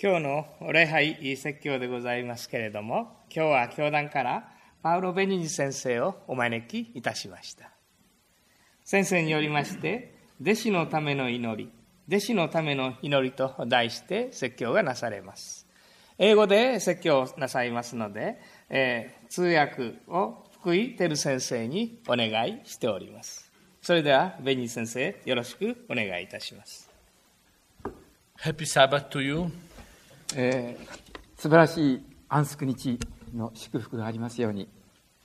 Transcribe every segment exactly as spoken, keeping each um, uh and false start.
今日の礼拝説教でございますけれども、今日は教団からパウロ・ベニニ先生をお招きいたしました。先生によりまして、弟子のための祈り、弟子のための祈りと題して説教がなされます。英語で説教なさいますので、えー、通訳を福井照先生にお願いしております。それではベニニ先生、よろしくお願いいたします。 Happy Sabbath to you. えー、素晴らしい安息日の祝福がありますように。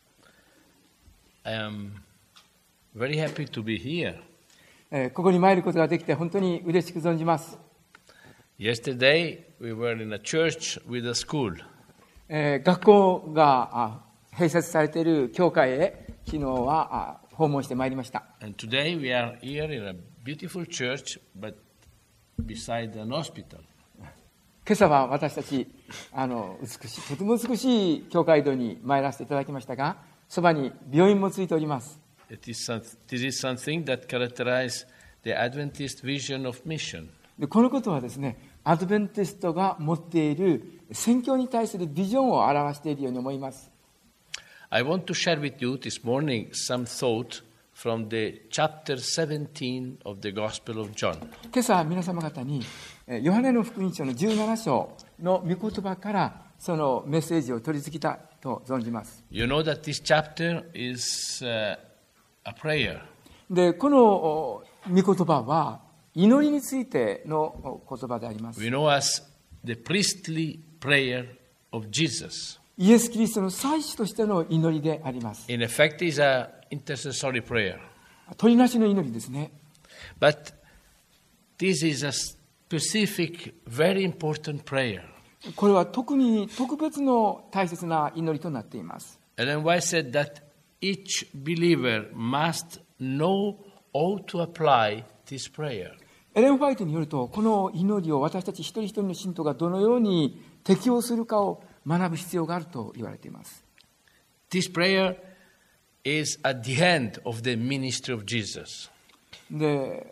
I am very happy to be here. えー、ここに参ることができて本当に嬉しく存じます。 Yesterday we were in a church with a school. えー、学校が併設されている教会へ昨日は訪問してまいりました。 And today we are here in a beautiful church, but beside an hospital. 今朝は私たちあの美しいとても美しい教会堂に参らせていただきましたが、そばに病院もついております。 It is some, this is something that characterizes the Adventist vision of mission. でこのことはですね、アドベンティストが持っている宣教に対するビジョンを表しているように思います。 I want to share with you this morning some thought from the chapter seventeen of the Gospel of John. 今朝皆様方にヨハネの福音書のじゅうなな章の御言葉からそのメッセージを取り付けたと存じます。 You know that this chapter is、uh, a prayer. でこの御言葉は祈りについての言葉であります。 We know as the priestly prayer of Jesus. イエス・キリストの祭司としての祈りであります。 In effect, it is an intercessory prayer. 取りなしの祈りですね。 But this is a specific, very important prayer. これは特に特別の大切な祈りとなっています。 Ellen White said that each believer must know how to apply this prayer. エレン・ファイトによると、この祈りを私たち一人一人の信徒がどのように適用するかを学ぶ必要があると言われています。 This prayer is at the end of the ministry of Jesus. で、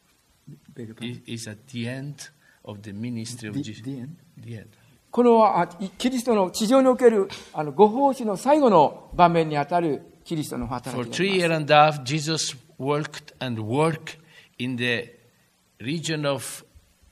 It is at the end of the ministry of Jesus. The end? The end. このキリストの地上におけるあのご奉仕の最後の場面にあたるキリストの働 For き three であ years ります。 and a half, Jesus worked and worked in the region of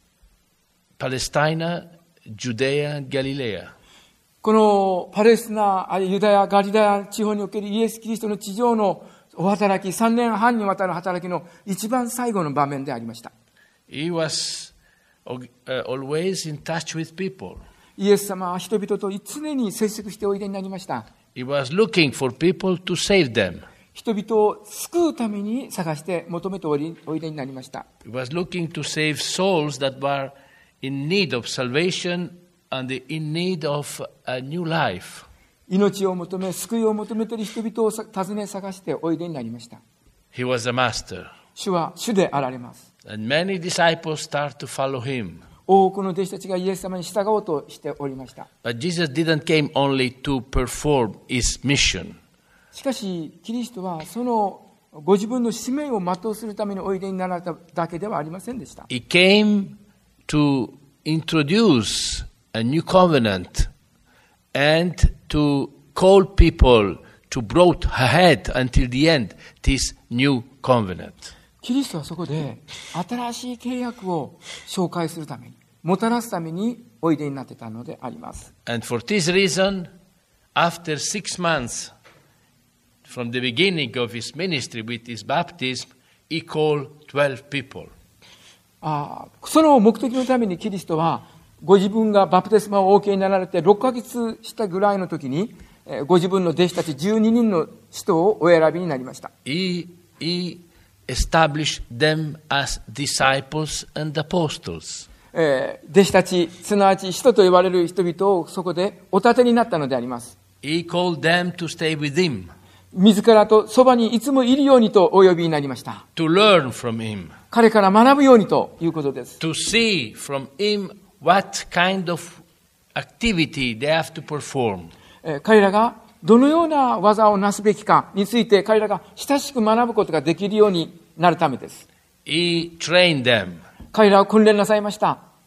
Palestine, Judea, and Galilee. このパレスチナ、あるいはユダヤ、ガリラヤ地方におけるイエス・キリストの地上のお働き、さんねんはんにわたる働きの一番最後の場面でありました。 He was uh, always in touch with people. イエス様は人々と常に接触しておいでになりました。 He was looking for people to save them. 人々を救うために探して求めておいでになりました。 He was looking to save souls that were in need of salvation and in need of a new life. 命を求め、救いを求めている人々を訪ね探しておいでになりました。 He was a master. 主は主であられます。 And many disciples start to follow him. 多くの弟子たちがイエス様に従おうとしておりました。 But Jesus didn't came only to perform his mission. しかし、キリストはそのご自分の使命を全うするためにおいでになられただけではありませんでした。 He came to introduce a new covenant and to call people to brought ahead until the end this new covenant. キリストはそこで新しい契約を紹介するために、もたらすためにおいでになってたのであります。 And for this reason, after six months from the beginning of his ministry with his baptism, he called twelve people. あその目的のためにキリストはご自分がバプテスマをお受けになられてろっかげつしたぐらいの時にご自分の弟子たちじゅうににんの使徒をお選びになりました。 He, he established them as disciples and apostles. えー、弟子たち、すなわち使徒と呼ばれる人々をそこでお立てになったのであります。 He called them to stay with him. 自らとそばにいつもいるようにとお呼びになりました。 To learn from him. 彼から学ぶようにということです。 To see from him what kind of activity they have to perform. えー、彼らがどのような技をなすべきかについて彼らが親しく学ぶことができるようになるためです。 He trained them. 彼らを訓練なさいました。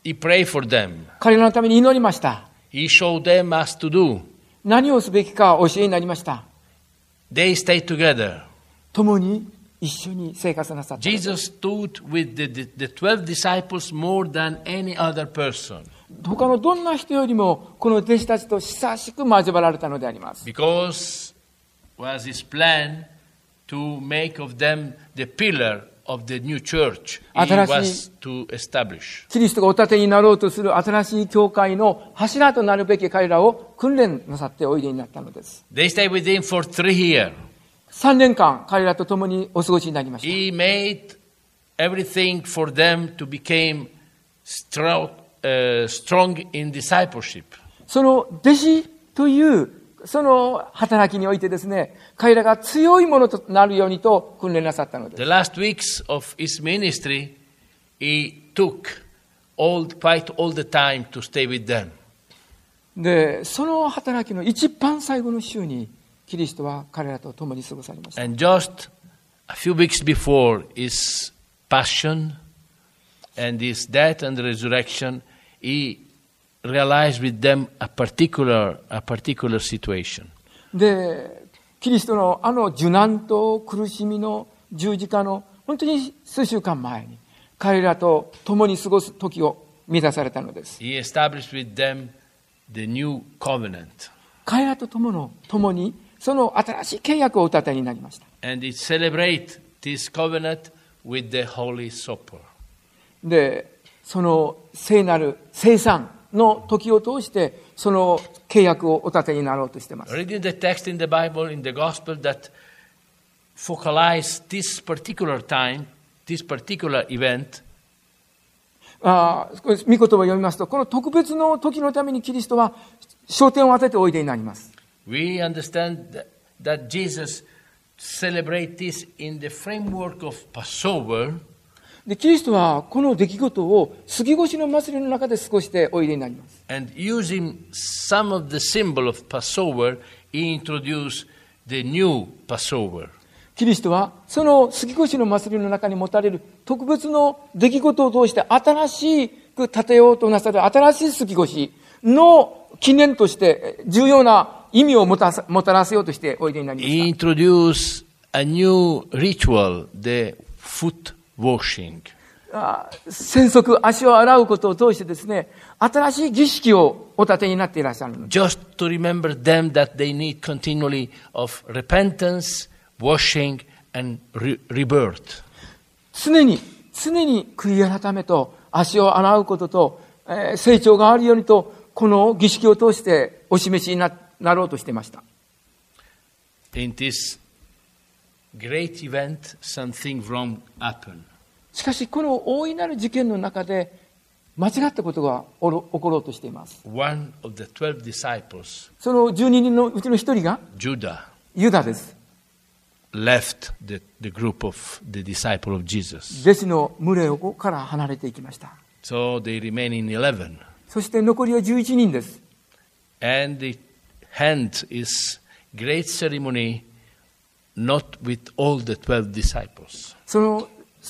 He prayed for them. 彼らのために祈りました。 He showed them as to do. 何をすべきか教えになりました。 They stayed together. 共に一緒に生活なさった。 Jesus stood with the, the, the twelve disciples more than any other person. 他のどんな人よりもこの弟子たちと親しく交わられたのであります。 Because was his plan to make of them the pillar of the new church he was to establish. キリストがお立てになろうとする新しい教会の柱となるべき彼らを訓練なさっておいでになったのです。 They stayed with him for three years. さんねんかん彼らと共にお過ごしになりました。 He made everything for them to become strong, uh, strong in discipleship. その弟子というその働きにおいてですね、彼らが強いものとなるようにと訓練なさったのです。 The last weeks of his ministry, he took all, quite all the time to stay with them. で、その働きの一番最後の週に、キリストは彼らと共に過ごされました。 And just a few weeks before his passion and his death and resurrection, he realized with them a particular, a particular situation. で、キリストのあの受難と苦しみの十字架の本当に数週間前に彼らと共に過ごす時を満たされたのです。 He established with them the new covenant. 彼らと共の共にその新しい契約をお立てになりました。 And he celebrated this covenant with the Holy Supper. で、その聖なる聖餐の時を通してその契約をお立てになろうとしています。 Reading the text in the Bible, in the Gospel, that focalize this particular time, this particular event. ああ、御言葉を読みますと、この特別の時のためにキリストは焦点を当てておいでになります。 We understand that, that Jesus celebrated this in the framework of Passover. で、キリストはこの出来事を杉越の祭りの中で過ごしておいでになります。 And using some of the symbol of Passover, he introduced the new Passover. キリストはその杉越の祭りの中に持たれる特別の出来事を通して新しく立てようとなさる新しい杉越の記念として重要な意味をもたさ、もたらせようとしておいでになりました。 He introduced a new ritual, the foot washing. 洗足、足を洗うことを通してですね、新しい儀式をお立てになっていらっしゃるのです。 Just to remember them that they need continually of repentance, washing, and re- rebirth. 常に、常に悔い改めと足を洗うことと、えー、成長があるようにと、この儀式を通してお示しに な, なろうとしていました。 In this great event, something wrong happened. しかし、この大いなる事件の中で間違ったことが起ころうとしています。 One of the twelve disciples, そのじゅうににんのうちの一人が Judah, ユダです。 left the, the group of the disciple of Jesus. 弟子の群れから離れていきました。 So they remain in eleven. そして残りはじゅういちにんです。 And the end is great ceremony, not with all the twelve disciples. その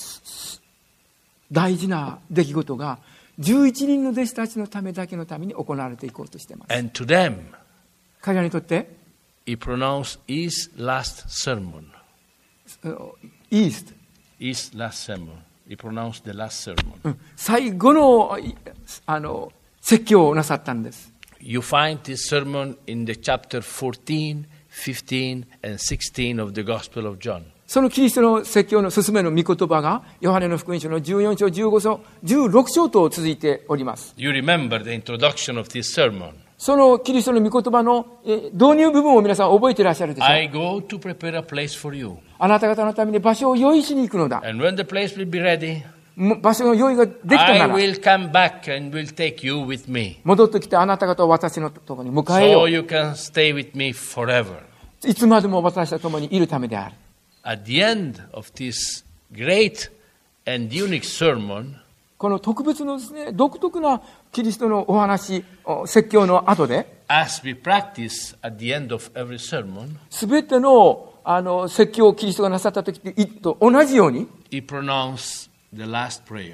大事な出来事がじゅういちにんの弟子たちのためだけのために行われていこうとしています。 And to them, 彼らにとって he pronounced his last sermon. イースト His last sermon. He pronounced the last sermon. 最後のあの説教をなさったんです。 You find this sermon in the chapter fourteen, fifteen, and sixteen of the Gospel of John. そのキリストの説教の進めの御言葉がヨハネの福音書のじゅうよん章、じゅうご章、じゅうろく章と続いております。 You remember the introduction of this sermon. そのキリストの御言葉のえ導入部分を皆さん覚えていらっしゃるでしょう。 I go to prepare a place for you. あなた方のために場所を用意しに行くのだ。 And when the place will be ready, 場所の用意ができた I なら will come back and will take you with me. 戻ってきてあなた方を私のところに迎えよ So う。 you can stay with me forever. いつまでも私と共にいるためである。 At the end of this great and unique sermon, この特別のですね、独特なキリストのお話、説教の後で、 as we practice at the end of every sermon, すべてのあの説教をキリストがなさった時と同じように、 he pronounced the last prayer.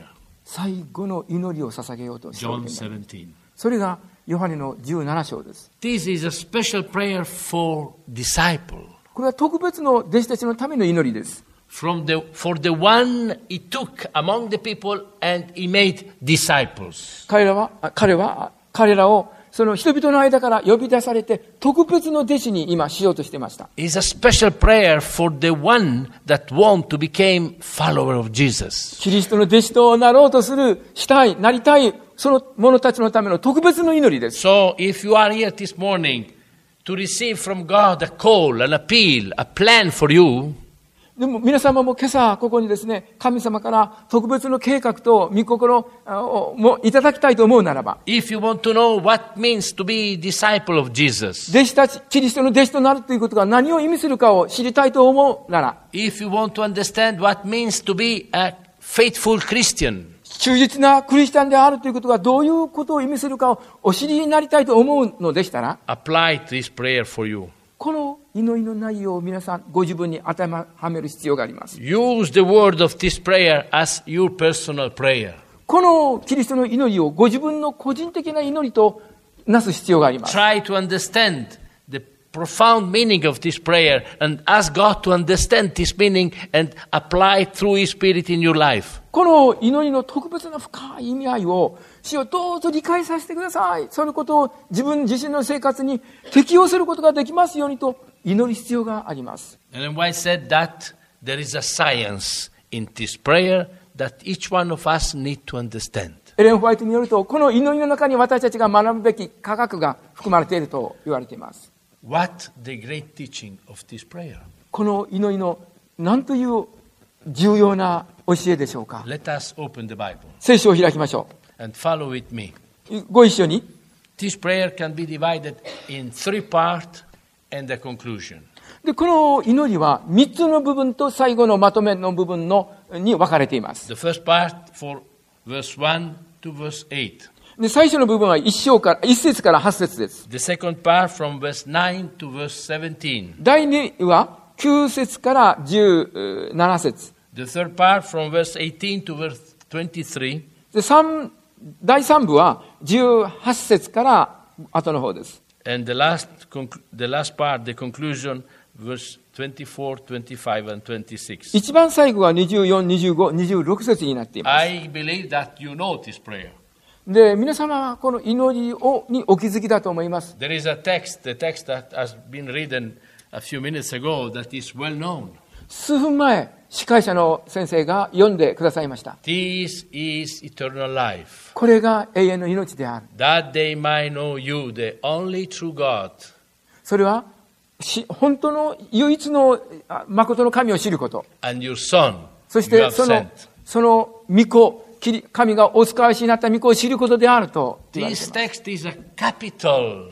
最後の祈りを捧げようとしておい John ています。 seventeen. それがヨハネのじゅうなな章です。 This is a special prayer for disciple. これは特別の弟子たちのための祈りです。 From the, for the one he took among the people and he made disciples. 彼らは、あ彼は、彼らをその人々の間から呼び出されて特別の弟子に今しようとしていました。 It's a special prayer for the one that want to become follower of Jesus. キリストの弟子となろうとする、したい、なりたい、その者たちのための特別の祈りです。 So if you are here this morning to receive from God a call, an appeal, a plan for you, でも皆様も今朝ここにですね、神様から特別の計画と御心をもいただきたいと思うならば、 if you want to know what means to be disciple of Jesus, 弟子たち、キリストの弟子となるということが何を意味するかを知りたいと思うなら、 if you want to understand what means to be a faithful Christian, 忠実なクリスチャンであるということがどういうことを意味するかをお知りになりたいと思うのでしたら、 apply this prayer for you. この祈りの内容を皆さんご自分に当てはめる必要があります。 Use the word of this prayer as your personal prayer. このキリストの祈りをご自分の個人的な祈りとなす必要があります。 Try to understand the profound meaning of this prayer and ask God to understand this meaning and apply it through His Spirit in your life. この祈りの特別な深い意味合いを主よどうぞ理解させてください。そのことを自分自身の生活に適用することができますようにと祈る必要があります。 And then I said that there is a science in this prayer that each one of us need to understand. エレン・ホワイトによると、この祈りの中に私たちが学ぶべき科学が含まれていると言われています。 What the great teaching of this prayer? この祈りの何という重要な教えでしょうか。 Let us open the Bible 聖書を開きましょ and follow with me. う。ご一緒に。 This prayer can be divided in three parts and a conclusion. で、この祈りは三つの部分と最後のまとめの部分のに分かれています。 The first part for verse one to verse eight. で、最初の部分は一章から、一節から八節です。 The second part from verse nine to verse seventeen. 第二は九節から十七節。 The third part from verse eighteen to verse twenty-three. で、三、第三部は十八節から後の方です。 And the last, conclu- the last part, the conclusion, verse twenty-four, twenty-five, and twenty-six. 一番最後は二十四、二十五、二十六節になっています。 I believe that you know this prayer. で、皆様はこの祈りをにお気づきだと思います。 There is a text, the text that has been written a few minutes ago that is well known. 数分前、司会者の先生が読んでくださいました。 This is eternal life, これが永遠の命である。 that they might know you, the only true God, それは、し本当の唯一のあ誠の神を知ること。 and your Son そし you て have その sent. その御子、キリ神がお使わしになった御子を知ることであると言われてい This ます。 text is a capital,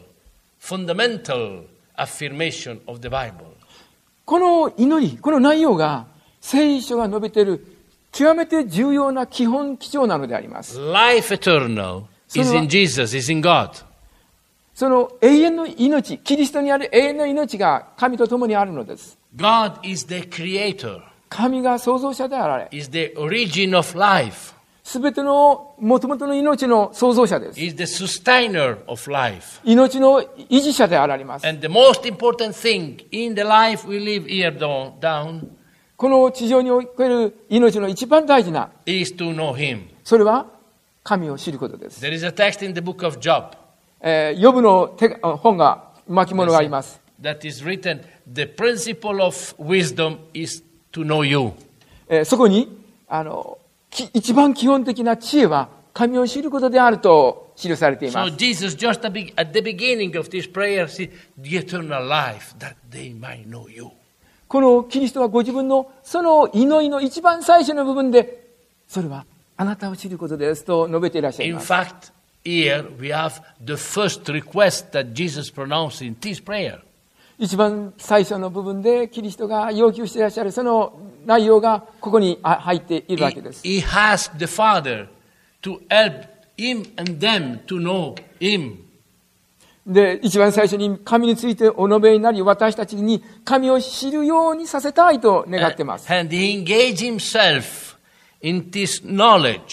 fundamental affirmation of the Bible. この祈り、この内容が聖書が述べている極めて重要な基本基調なのであります。 Life eternal is in Jesus, is in God. その永遠の命、キリストにある永遠の命が神と共にあるのです。 God is the creator, 神が創造者であられ、 is the origin of life, すべての元々の命の創造者です。 is the sustainer of life. 命の維持者であられます。 And the most important thing in the life we live here down, down この地上における命の一番大事な、 is to know Him. それは神を知ることです。 There is a text in the book of Job えー、ヨブの手本が、巻物があります。 that is written, the principle of wisdom is to know you. えー、そこに、あの、き一番基本的な知恵は神を知ることであると記されていま So す。 Jesus just at the at the beginning of this prayer said, the eternal life, that they might know you. このキリストはご自分のその祈りの一番最初の部分で、それはあなたを知ることですと述べていらっしゃい In ます。 fact, here we have the first request that Jesus pronounced in this prayer. 一番最初の部分でキリストが要求していらっしゃるその内容がここに入っているわけです。 He, he asked the Father to help him and them to know him. で、一番最初に神についてお述べになり、私たちに神を知るようにさせたいと願っています。 And he engaged himself in this knowledge.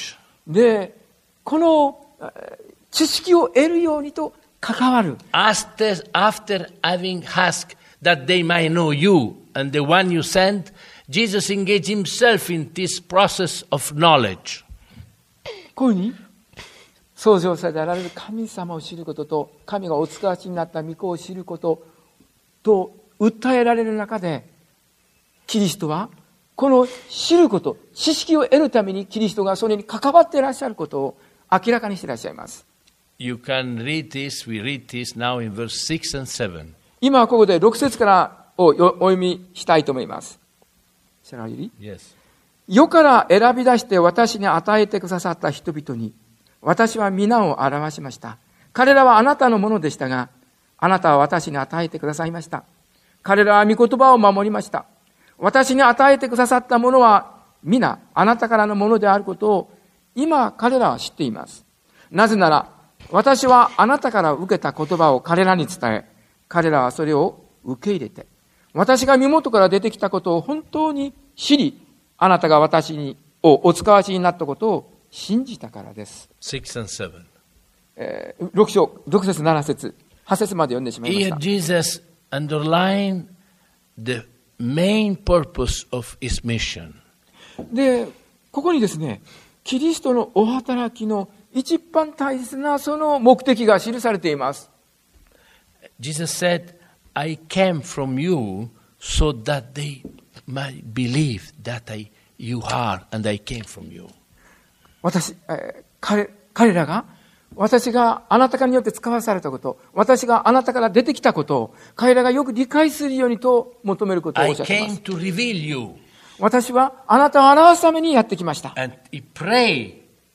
で、この知識を得るようにと関わる。 After, after having asked that they might know you and the one you sent, Jesus engaged himself in this process of knowledge. こういうふうに創造者であられる神様を知ることと、神がお使わしになった御子を知ることと訴えられる中で、キリストはこの知ること、知識を得るためにキリストがそれに関わっていらっしゃることを明らかにしていらっしゃいます。 You can read this, we read this now in verse six and seven. 今はここでろく節からをお読みしたいと思います。Shall I read? Yes. 世から選び出して私に与えてくださった人々に、私は皆を表しました。彼らはあなたのものでしたが、あなたは私に与えてくださいました。彼らは御言葉を守りました。私に与えてくださったものは皆あなたからのものであることを今彼らは知っています。なぜなら私はあなたから受けた言葉を彼らに伝え、彼らはそれを受け入れて、私が身元から出てきたことを本当に知り、あなたが私にをお使わしになったことを信じたからです。 six and seven. えー、ろく章、ろく節、なな節、はち節まで読んでしまいまし Here た。 Jesus underlined the main purpose of his mission. で、ここにですね、キリストのお働きの一番大切なその目的が記されています。 Jesus said, I came from you so that they might believe that I, you are and I came from you. 私、えー、彼、彼らが、私があなたからによって使わされたこと、私があなたから出てきたことを、彼らがよく理解するようにと求めることをお I っしゃっていま came す。 to reveal you. 私はあなたを表すためにやってきました。 And he prayed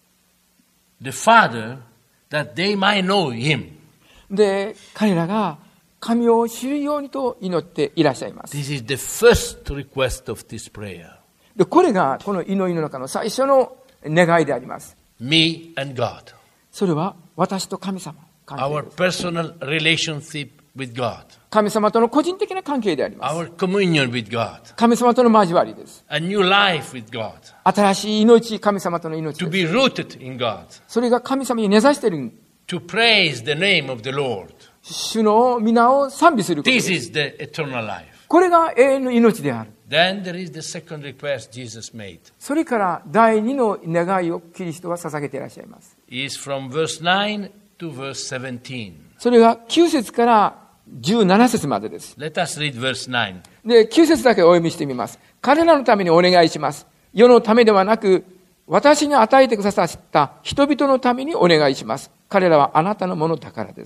the Father that they might know him. で、彼らが神を知るようにと祈っていらっしゃいます。 This is the first request of this prayer. で、これがこの祈りの中の最初の願いであります。 Me and God. それは私と神様。関係 Our です。 personal relationship with God. 神様との個人的な関係であります。 Our communion with God. 神様との交わりです。 A new life with God. 新しい命、神様との命 To です。 be rooted in God. それが神様に根ざしている。 To praise the name of the Lord. 主の皆を賛美することで This す。 is the eternal life. これが永遠の命である。 Then there is the second request Jesus made. それから第二の願いをキリストは捧げていらっしゃいます。 It is from verse nine to verse seventeen. それがきゅう節からじゅうなな節までです。 Let us read verse nine. で、きゅう節だけお読みしてみます。彼らのためにお願いします。世のためではなく、私に与えてくださった人々のためにお願いします。彼らはあなたのものだからです。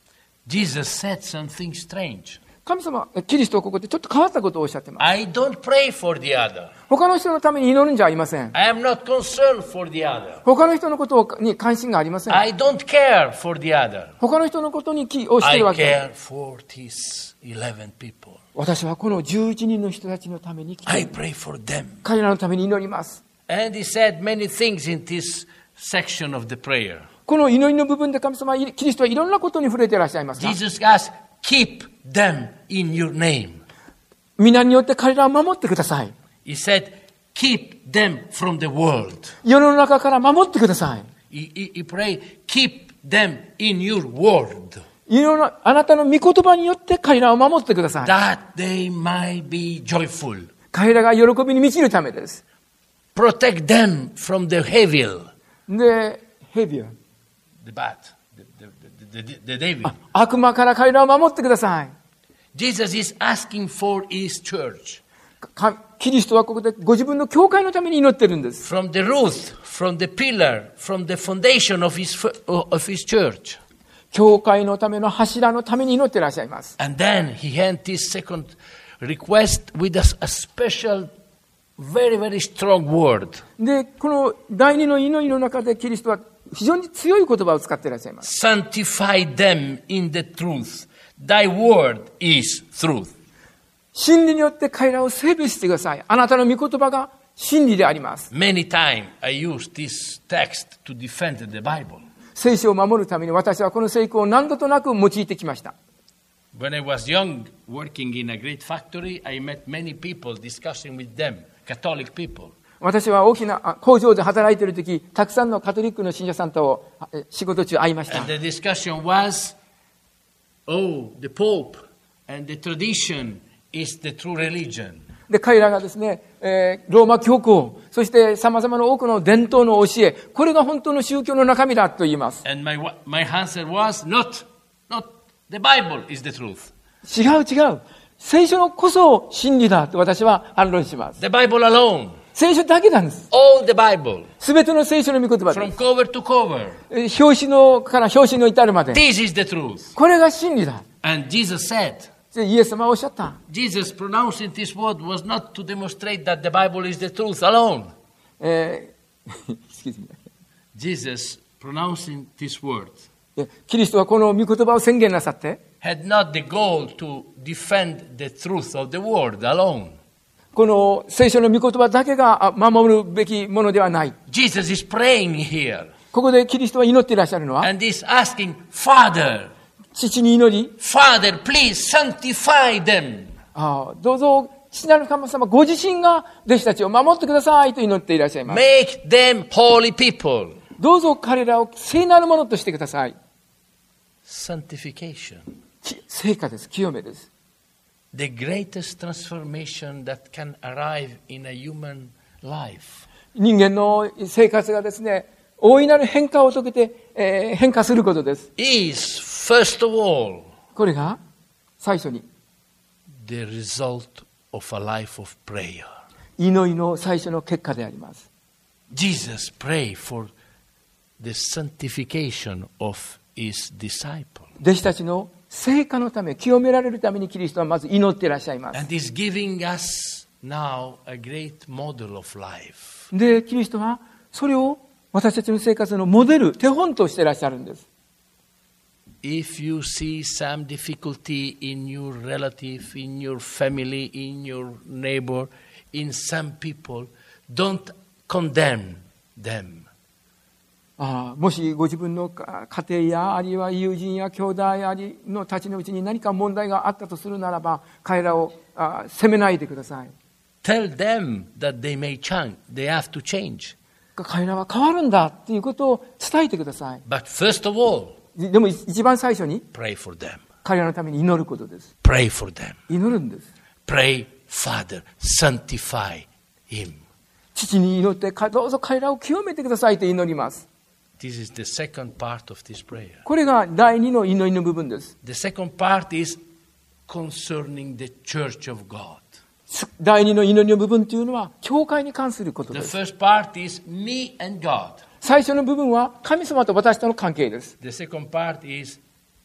Jesus said something strange. 神様、キリストはここでちょっと変わったことをおっしゃっています。 I don't pray for the other. 他の人のために祈るんじゃありません。 I am not concerned for the other. 他の人のことに関心がありません。 I don't care for the other. 他の人のことに気をしてい I るわけです care for these eleven people. 私はこのじゅういちにんの人たちのために来 I て、 pray for them. 彼らのために祈ります。 And he said many things in this section of the prayer. この祈りの部分で神様は、キリストはいろんなことに触れていらっしゃいますが、 Jesus asked, keep them in your name. 皆によって彼らを守ってください。 He said, keep them from the world. 世の中から守ってください。 He, he, he prayed, keep them in your word. 世の中あなたの御言葉によって彼らを守ってください。 That they might be joyful. 彼らが喜びに満ちるためです。 Protect them from the evil, で、ヘビア、 the bad, the, the, the, the, the devil. 悪魔から彼らを守ってください。 Jesus is asking for his church. かキリストはここでご自分の教会のために祈ってるんです。 From the root, from the pillar, from the foundation of his, of his church. 教会のための柱のために祈っていらっしゃいます。 And then he had this second request with a, a special, very, very strong word. で、この第二の祈りの中でキリストは非常に強い言葉を使っていらっしゃいます。 Sanctify them in the truth. Thy word is truth. 真理によって彼らを整備してください。あなたの御言葉が真理であります。 Many times I use this text to defend the Bible. 聖書を守るために私はこの聖句を何度となく用いてきました。 When I was young, working in a great factory, I met many people discussing with them, Catholic people. 私は大きな工場で働いているとき、たくさんのカトリックの信者さんと仕事中会いました。 And the discussion was, oh, the Pope and the tradition is the true religion. で、彼らがですね、えー、ローマ教皇、そして様々な多くの伝統の教え、これが本当の宗教の中身だと言います。 And my, my answer was, not, not, the Bible is the truth. 違う違う。聖書こそ真理だと私は反論します。 The Bible alone. 聖書だけなんです。 All the Bible. すべての聖書の御言葉で From す。 cover to cover. 表紙のから表紙の至るまで。 This is the truth. これが真理だ。 And Jesus said, イエス様はおっしゃった。 Jesus pronouncing this word was not to demonstrate that the Bible is the truth alone. えー、excuse me. Jesus pronouncing this word キリストはこの御言葉を宣言なさって、 had not the goal to defend the truth of the word alone. この聖書の御言葉だけが守るべきものではない。 Jesus is praying here ここでキリストは祈っていらっしゃるのは、 and is asking, Father, 父に祈り、 Father, please sanctify them. ああどうぞ父なる神様ご自身が弟子たちを守ってくださいと祈っていらっしゃいます。 Make them holy people. どうぞ彼らを聖なるものとしてください。 Sanctification. 聖化です。清めです。 The greatest transformation that can arrive in a human life. 人間の生活がですね、大いなる変化を遂げて、えー、変化することです。 Is, first of all, これが最初に the result of a life of prayer. 祈りの最初の結果であります。 Jesus prayed for the sanctification of his disciples. 弟子たちの聖化のため、清められるためにキリストはまず祈っていらっしゃいます。 And is giving us now a great model of life. で、キリストはそれを私たちの生活のモデル、手本としていらっしゃるんです。 If you see some difficulty in your relative, in your family, in your neighbor, in some people, don't condemn them. ああもしご自分の家庭やあるいは友人や兄弟ありのたちのうちに何か問題があったとするならば、彼らをあ責めないでください。 Tell them that they may change, they have to change. 彼らは変わるんだということを伝えてください。 But first of all, でも一番最初に pray for them. 彼らのために祈ることです。 Pray for them. 祈るんです。 Pray, Father, sanctify him. 父に祈ってどうぞ彼らを清めてくださいと祈ります。 This is the second part of this prayer. これが第二の祈りの部分です。 The second part is concerning the church of God. 第二の祈りの部分というのは教会に関することで The す。 first part is me and God. 最初の部分は神様と私との関係です。 The second part is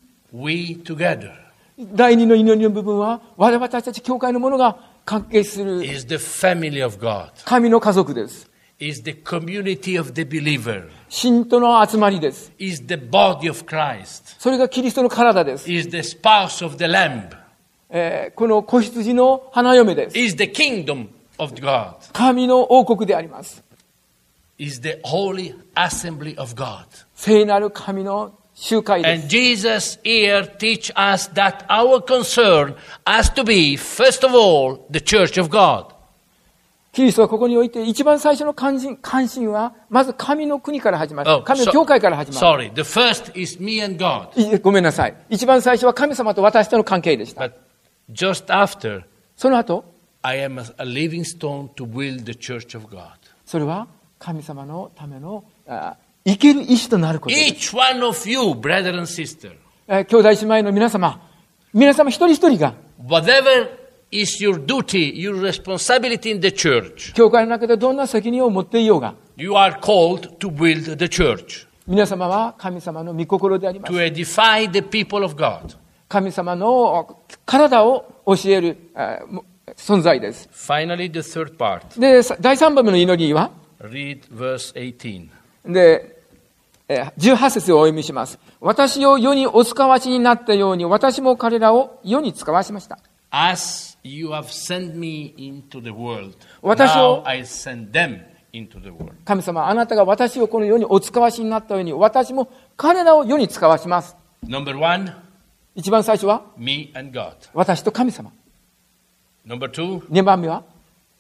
we together. 第二の祈りの部分は我々たち教会の者が関係する Is the family of God. 神の家族です。 Is the community of the believer. 信徒の集まりです。 Is the body of Christ. それがキリストの体です。 Is the spouse of the Lamb. えーこの子羊の花嫁です。 Is the kingdom of God. 神の王国であります。 Is the holy assembly of God. 聖なる神の集会です。 And Jesus here teach us that our concern has to be, first of all, the church of God. キリストはここにおいて一番最初の関心、関心はまず神の国から始まる。 Oh, 神の教会から始まる。 sorry, the first is me and God. いごめんなさい。一番最初は神様と私との関係でした。 But just after, その後、 I am a, a living stone to build the church of God. それは神様のためのあ生ける石となることです。 Each one of you, brother and sister, えー兄弟姉妹の皆様、皆様一人一人が whatever is your duty, your responsibility in the church, 教会の中でどんな責任を持っていようが、 you are called to build the church, 皆様は神様の御心でありま to す。 edify the people of God. 神様の体を教えるあ存在です。 Finally, the third part. で、だいさんばんめの祈りは、 Read verse eighteen. で、えーじゅうはち節をお読みします。私を世にお使わしになったように、私も彼らを世に使わしました。 As you have sent me into the world, 私を now I send them into the world. 神様、あなたが私をこの世にお使わしになったように、私も彼らを世に使わします。 Number one, 一番最初は、 me and God. 私と神様。 Number two, 二番目は、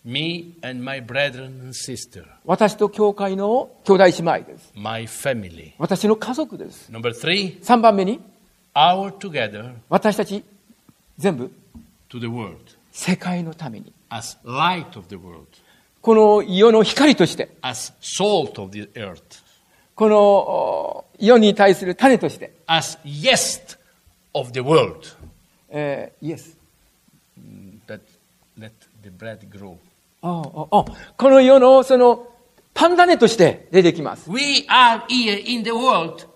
Me and my brethren and sister, 私と教会の兄弟姉妹です。 my family. 私の家族です。 Number three, さんばんめに、 our together 私たち全部 to the world 世界のために、 as light of the world, この世の光として、 as salt of the earth, この世に対する種として、 as yeast of the world. えー、イエス。 That let the bread grow. あああこの世のそのパン種として出てきます。 We are here in the world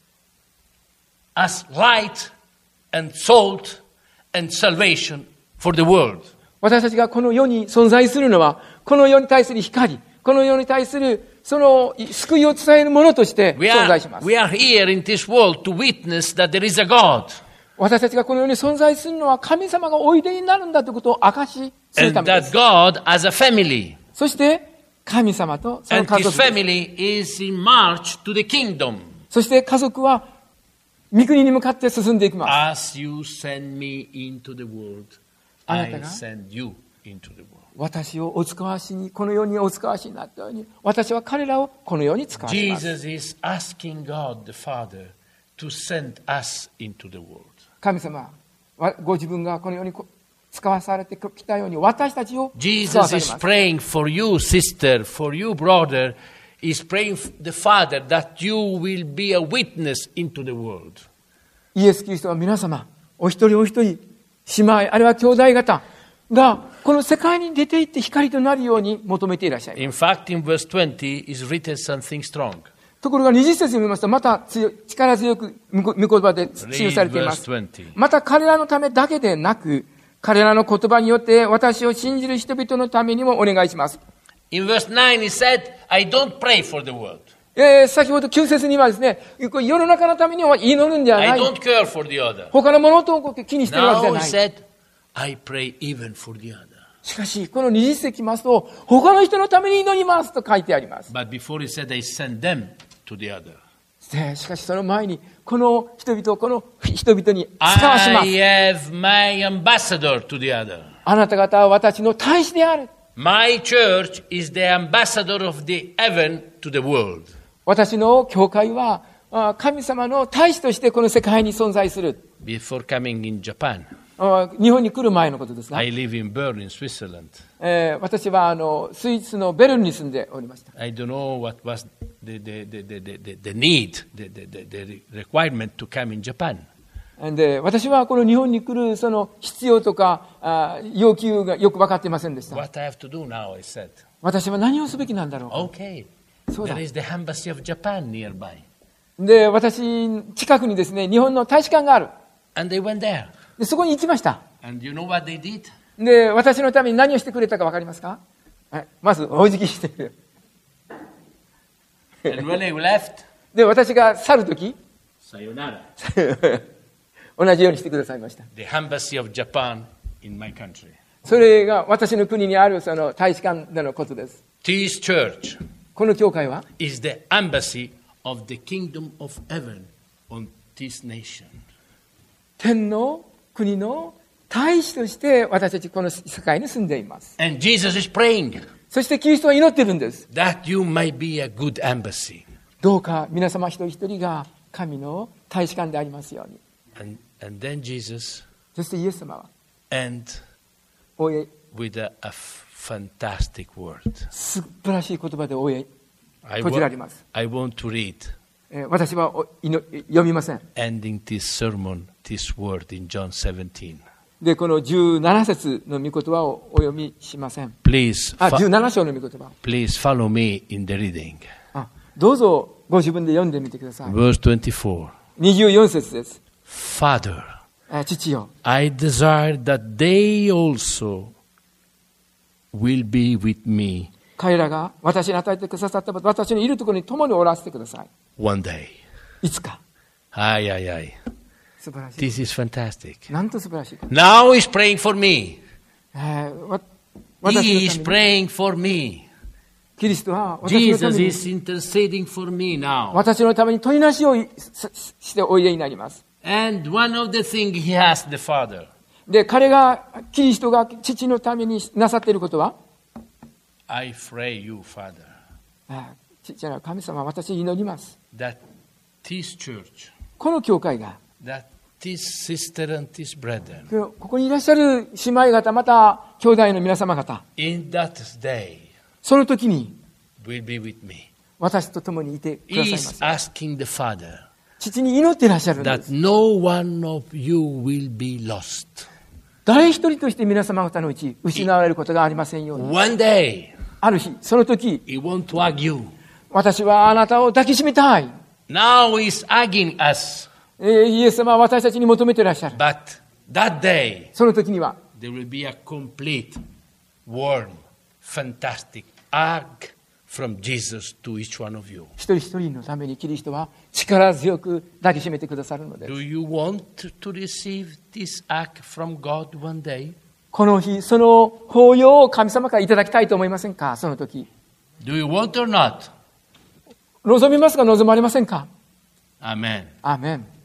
as light and salt and salvation for the world. 私たちがこの世に存在するのは、この世に対する光、この世に対するその救いを伝えるものとして存 We are, 在します。 we are here in this world to witness that there is a God 私たちがこの世に存在するのは神様がおいでになるんだということを証しする and ためで that す。 God has a family そして神様とその and 家 his 族です。 family is in march to the kingdom そして家族は御国に向かって進んでいきます。 as you send me into the world あな I たが send you into the world. 私をお使わしに、この世にお使わしになったように、私は彼らをこの世に使わします。 Jesus is asking God the Father to send us into the world. 神様はご自分がこの世に使わされてきたように、私たちを使わ Jesus され is ます。 praying for you, sister, for you, brother. He's praying for the Father that you will be a witness into the world. イエス・キリストは皆様、お一人お一人、姉妹、あるいは兄弟方が、この世界に出て行って光となるように求めていらっしゃいます。 In fact, in verse twenty is written something strong. ところがにじゅっ節読みますと、また強い力強く御言葉で記されています。 Read verse twenty. また彼らのためだけでなく、彼らの言葉によって私を信じる人々のためにもお願いします。 In verse nine, he said, I don't pray for the world. えー、先ほどきゅう節にはですね、世の中のためには祈るんじゃな I い。 don't care for the other. 他のものと気にしてるわけじゃ Now な he い。 said, I pray even for the other. しかし、このにじゅっ節来ますと、他の人のために祈りますと書いてあります。 But before he said, I send them to the other. でしかしその前に、この人々をこの人々に使わしま I す。 have my ambassador to the other. あなた方は私の大使である。 My church is the ambassador of the heaven to the world. 私の教会はあ神様の大使としてこの世界に存在する。 Before coming in Japan, あ日本に来る前のことですが、 I live in Bern in Switzerland. えー私はあのスイスのベルンに住んでおりました。 I don't know what was the, the, the, the, the, the need, the, the, the, the requirement to come in Japan. で私はこの日本に来るその必要とかあ要求がよく分かっていませんでした。 What I have to do now, I said. 私は何をすべきなんだろうか。 Okay, そうだ there is the embassy of Japan nearby. で、私、近くにですね、日本の大使館がある。 And they went there. で、そこに行きました。 And you know what they did? で、私のために何をしてくれたか分かりますか？はい、まず、お辞儀してくれる。 And when they left, で、私が去るとき、 sayonara. 同じようにしてくださいました。 The embassy of Japan in my country. それが私の国にあるその大使館でのことです。 This church この教会は、 is the embassy of the kingdom of heaven on this nation. 天の国の大使として私たちこの世界に住んでいます。 And Jesus is praying そしてキリストは祈っているんです。 that you might be a good embassy. どうか皆様一人一人が神の大使館でありますように。 And, and then Jesus そしてイエス様は、 end おえ with a, a fantastic word. 素晴らしい言葉でおえ I, 閉じら wa- れます。 I want to read, えー私はおいの読みません。 ending this sermon, this word in John seventeen. で、このじゅうなな節の御言葉をお読みしません。 Please, あ、 fo- じゅうなな章の御言葉。 please follow me in the reading. あ、どうぞご自分で読んでみてください。 Verse twenty-four. にじゅうよん節です。 Father, あ父よ、 I desire that they also will be with me 彼らが私に与えてくださった私のいるところに共におらせてください。 one day. いつか。 Ay, ay, ay. 素晴らしい。 This is fantastic. なんと素晴らしいか。 Now he's praying for me. えーわ私 He is のために praying for me. キリストは私のた Jesus めに is interceding for me now. 私のために取りなしをししておいでになります。 And one of the things he asked the Father, で、彼が、キリストが父のためになさっていることは、 I pray you, Father, あ父なる神様、私祈ります。 that this church, この教会が、 that this sister and this brethren, ここにいらっしゃる姉妹方、また兄弟の皆様方、 in that day その時に will be with me. 私と共にいてください He ま is す。 asking the Father 父に祈っていらっしゃるんで that す。 no one of you will be lost. 誰一人として皆様方のうち失われることがありませんように。 One day, ある日、その時、 He wants to hug you. 私はあなたを抱きしめたい。 Now He's hugging us. えーイエス様は私たちに求めていらっしゃる。 But that day, その時には、 there will be a complete, warm, fantastic hug from Jesus to each one of you. 一人一人のためにキリストは力強く抱きしめてくださるのです。 Do you want to receive this hug from God one day? この日、その抱擁を神様からいただきたいと思いませんか？その時。 Do you want or not? 望みますか？望まれませんか？ Amen. アーメン。